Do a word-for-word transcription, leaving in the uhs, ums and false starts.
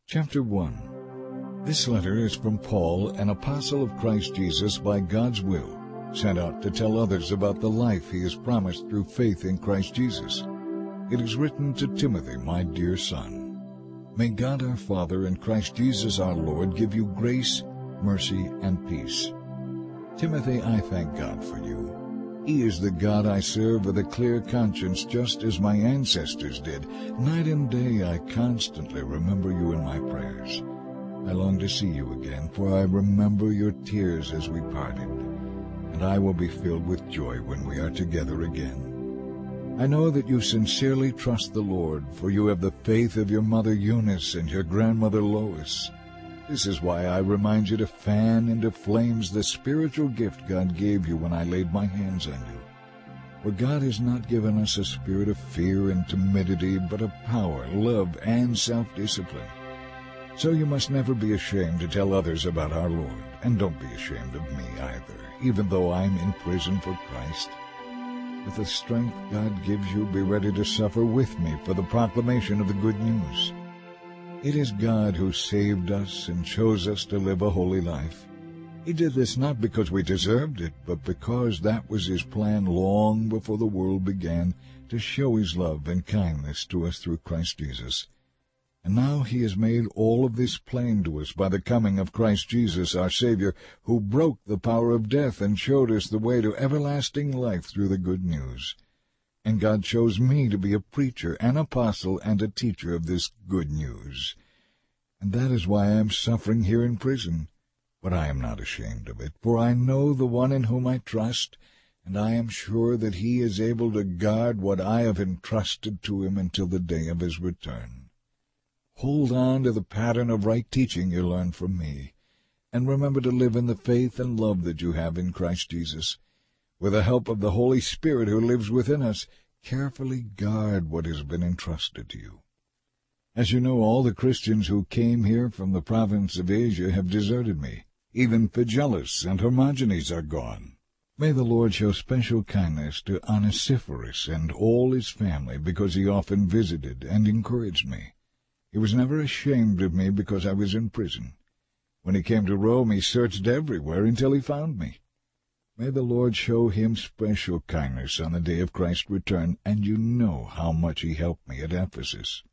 Chapter one. This letter is from Paul, an apostle of Christ Jesus by God's will, sent out to tell others about the life he has promised through faith in Christ Jesus. It is written to Timothy, my dear son. May God our Father and Christ Jesus our Lord give you grace, mercy, and peace. Timothy, I thank God for you. He is the God I serve with a clear conscience, just as my ancestors did. Night and day I constantly remember you in my prayers. I long to see you again, for I remember your tears as we parted, and I will be filled with joy when we are together again. I know that you sincerely trust the Lord, for you have the faith of your mother Eunice and your grandmother Lois. This is why I remind you to fan into flames the spiritual gift God gave you when I laid my hands on you. For God has not given us a spirit of fear and timidity, but of power, love, and self-discipline. So you must never be ashamed to tell others about our Lord, and don't be ashamed of me either, even though I'm in prison for Christ. With the strength God gives you, be ready to suffer with me for the proclamation of the good news. It is God who saved us and chose us to live a holy life. He did this not because we deserved it, but because that was His plan long before the world began, to show His love and kindness to us through Christ Jesus. And now He has made all of this plain to us by the coming of Christ Jesus, our Savior, who broke the power of death and showed us the way to everlasting life through the good news. And God chose me to be a preacher, an apostle, and a teacher of this good news. And that is why I am suffering here in prison. But I am not ashamed of it, for I know the one in whom I trust, and I am sure that He is able to guard what I have entrusted to Him until the day of His return. Hold on to the pattern of right teaching you learned from me, and remember to live in the faith and love that you have in Christ Jesus. With the help of the Holy Spirit who lives within us, carefully guard what has been entrusted to you. As you know, all the Christians who came here from the province of Asia have deserted me. Even Phygellus and Hermogenes are gone. May the Lord show special kindness to Onesiphorus and all his family, because he often visited and encouraged me. He was never ashamed of me because I was in prison. When he came to Rome, he searched everywhere until he found me. May the Lord show him special kindness on the day of Christ's return, and you know how much he helped me at Ephesus.